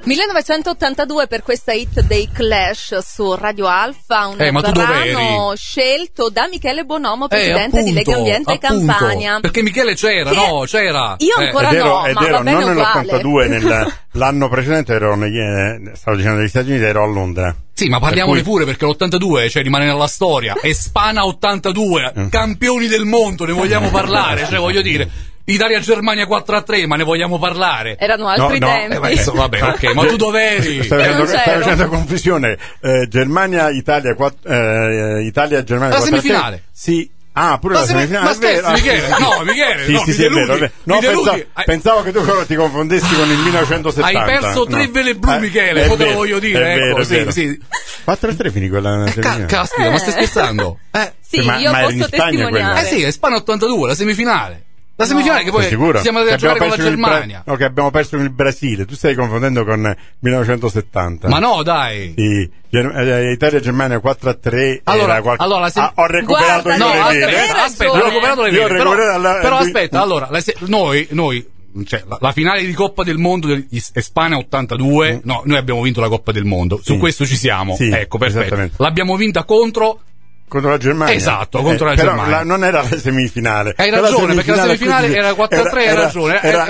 1982 per questa hit dei Clash su Radio Alfa, un brano scelto da Michele Bonomo, presidente appunto, di Lega Ambiente e Campania. Perché Michele c'era. Io ancora ma va bene non uguale. nell'82, l'anno precedente ero stavo dicendo negli Stati Uniti, ero a Londra. Sì, ma parliamone pure, perché l'82, cioè, rimane nella storia. Espana 82, campioni del mondo, ne vogliamo parlare, cioè, voglio dire. Italia-Germania 4-3, ma ne vogliamo parlare? Erano altri tempi. Vabbè, ok, ma tu dov'eri? Stai facendo confusione. Germania-Italia, Italia-Germania 4-3. La semifinale. Sì. Ah, pure la semifinale. Ma scherzi, Michele? No, Michele. Sì, è vero. No, pensavo che tu ti confondessi con il 1970. Hai perso 3 vele blu, Michele, poi te lo voglio dire. È vero. Sì. 4-3 finì quella semifinale. Caspita, ma stai scherzando? Sì, io posso testimoniare. Sì, Espana 82, la semifinale. La semifinale che poi siamo andati a giocare con la Germania. Che abbiamo perso con il Brasile. Tu stai confondendo con 1970. Ma no, dai. Sì. Italia-Germania 4-3. Allora ho recuperato ho recuperato le vere. Però aspetta, allora, noi cioè, la finale di Coppa del Mondo di Espana 82, no, noi abbiamo vinto la Coppa del Mondo. Su questo ci siamo. Sì, ecco, perfetto. L'abbiamo vinta contro la Germania. Esatto, contro la Germania. Però non era la semifinale. Hai ragione, perché la semifinale era 4-3, hai ragione. Era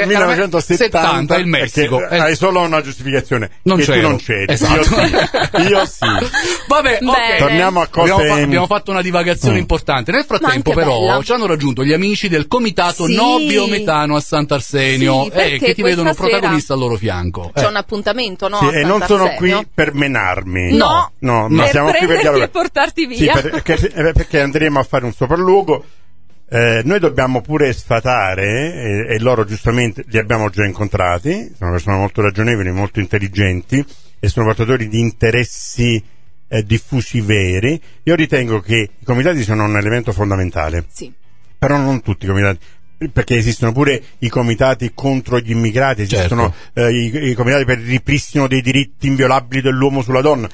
1970, il Messico. Hai solo una giustificazione. Non che c'ero. Tu non c'eri. Esatto. Io sì. Vabbè, ok. Torniamo a cose. Abbiamo fatto una divagazione importante. Nel frattempo, però, ci hanno raggiunto gli amici del comitato No Biometano a Sant'Arsenio, che ti vedono protagonista al loro fianco. C'è un appuntamento, no? Sì, e non sono qui per menarmi. No, ma siamo qui per dialogare e portarti via. Sì, perché andremo a fare un sopralluogo. Noi dobbiamo pure sfatare, e loro giustamente li abbiamo già incontrati, sono persone molto ragionevoli, molto intelligenti e sono portatori di interessi diffusi veri. Io ritengo che i comitati sono un elemento fondamentale, però non tutti i comitati, perché esistono pure i comitati contro gli immigrati, esistono i comitati per il ripristino dei diritti inviolabili dell'uomo sulla donna,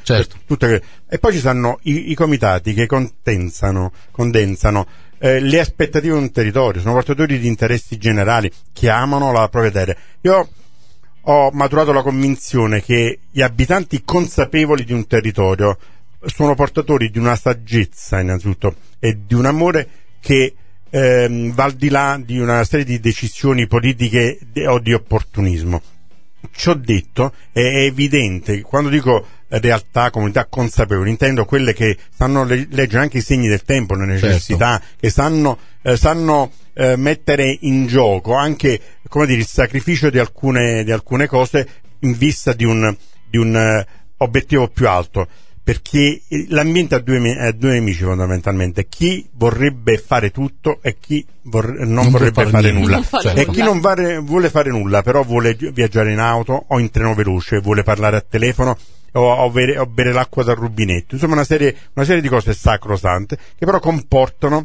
e poi ci stanno i comitati che condensano le aspettative di un territorio, sono portatori di interessi generali che amano la propria terra. Io ho maturato la convinzione che gli abitanti consapevoli di un territorio sono portatori di una saggezza innanzitutto e di un amore che va al di là di una serie di decisioni politiche o di opportunismo. Ciò detto, è evidente, quando dico realtà, comunità consapevoli, intendo quelle che sanno leggere anche i segni del tempo, le necessità, che sanno mettere in gioco anche, come dire, il sacrificio di alcune cose in vista di un obiettivo più alto. Perché l'ambiente ha due nemici fondamentalmente: chi vorrebbe fare tutto e chi non vorrebbe fare nulla. E chi non vuole fare nulla, però vuole viaggiare in auto o in treno veloce, vuole parlare a telefono o bere l'acqua dal rubinetto. Insomma, una serie di cose sacrosante che però comportano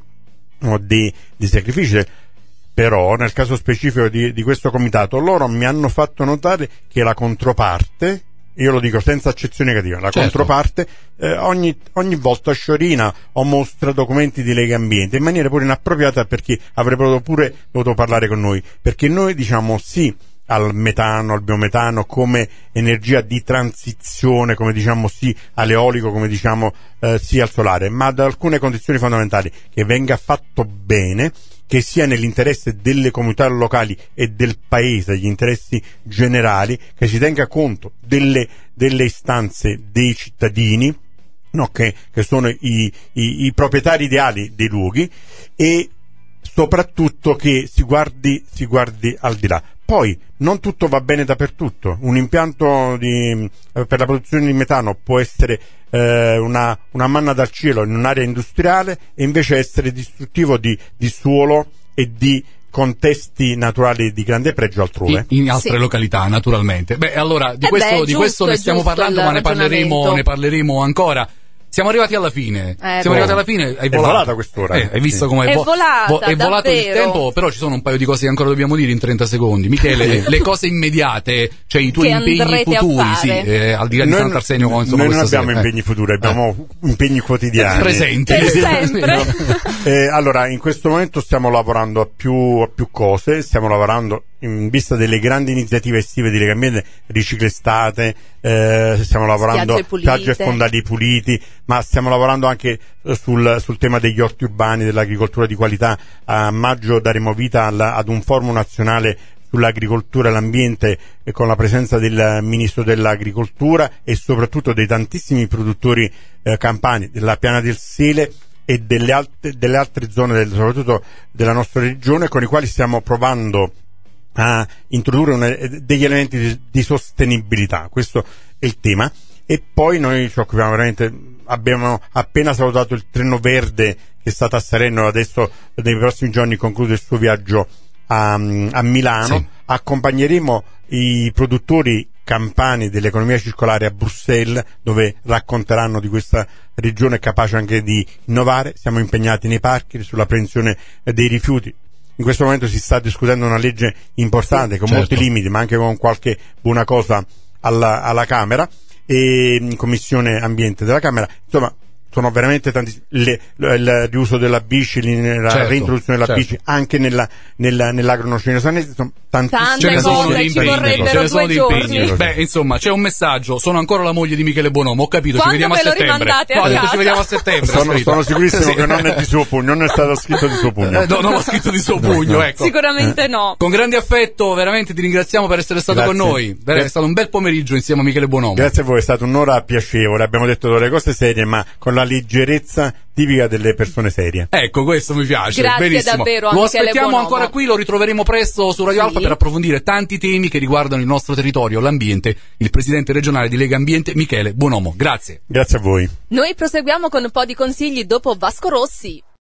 di sacrifici. Però nel caso specifico di questo comitato, loro mi hanno fatto notare che la controparte, io lo dico senza accezione negativa, la controparte ogni volta sciorina o mostra documenti di Lega Ambiente in maniera pure inappropriata, perché avrebbero pure dovuto parlare con noi, perché noi diciamo sì al metano, al biometano come energia di transizione, come diciamo sì all'eolico, come diciamo sì al solare, ma ad alcune condizioni fondamentali: che venga fatto bene, che sia nell'interesse delle comunità locali e del paese, gli interessi generali, che si tenga conto delle istanze dei cittadini, che sono i proprietari ideali dei luoghi, e soprattutto che si guardi al di là. Poi non tutto va bene dappertutto. Un impianto per la produzione di metano può essere una manna dal cielo in un'area industriale e invece essere distruttivo di suolo e di contesti naturali di grande pregio altrove, in altre località, naturalmente. Allora di questo ne stiamo parlando, ma ne parleremo ancora. Siamo arrivati alla fine. Hai volata quest'ora. Hai visto come è volato il tempo, però ci sono un paio di cose che ancora dobbiamo dire in 30 secondi. Michele, le cose immediate, cioè i tuoi impegni futuri, al di là di Sant'Arsenio, noi non abbiamo impegni futuri, abbiamo impegni quotidiani. Presenti. Allora, in questo momento stiamo lavorando a più cose, stiamo lavorando in vista delle grandi iniziative estive di Legambiente, riciclestate, stiamo lavorando spiagge e fondali puliti, ma stiamo lavorando anche sul tema degli orti urbani, dell'agricoltura di qualità. A maggio daremo vita ad un forum nazionale sull'agricoltura e l'ambiente, con la presenza del Ministro dell'Agricoltura e soprattutto dei tantissimi produttori campani della Piana del Sele e delle altre zone soprattutto della nostra regione, con i quali stiamo provando a introdurre degli elementi di sostenibilità. Questo è il tema. E poi noi ci occupiamo veramente, abbiamo appena salutato il treno verde che è stato a Salerno, adesso nei prossimi giorni conclude il suo viaggio a Milano. Sì. Accompagneremo i produttori campani dell'economia circolare a Bruxelles, dove racconteranno di questa regione capace anche di innovare. Siamo impegnati nei parchi sulla prevenzione dei rifiuti. In questo momento si sta discutendo una legge importante, con molti limiti, ma anche con qualche buona cosa alla Camera e in Commissione Ambiente della Camera. Insomma, sono veramente tanti, il riuso della bici, la reintroduzione della bici anche nell'agronocino sanese, sono tante cose, ci vorrebbero 2 giorni. Beh, insomma, c'è un messaggio: sono ancora la moglie di Michele Bonomo, ho capito, ci vediamo a settembre. Ci vediamo a settembre. Sono sicurissimo che non è di suo pugno, non è stato scritto di suo pugno. No, non ho scritto di suo pugno, ecco. Sicuramente no. Con grande affetto, veramente ti ringraziamo per essere stato con noi. È stato un bel pomeriggio insieme a Michele Bonomo. Grazie a voi, è stata un'ora piacevole, abbiamo detto delle cose serie, ma con la leggerezza tipica delle persone serie. Ecco, questo mi piace. Grazie benissimo. Davvero. Lo aspettiamo ancora qui, lo ritroveremo presto su Radio Alfa per approfondire tanti temi che riguardano il nostro territorio, l'ambiente. Il presidente regionale di Lega Ambiente, Michele Bonomo. Grazie. Grazie a voi. Noi proseguiamo con un po' di consigli dopo Vasco Rossi.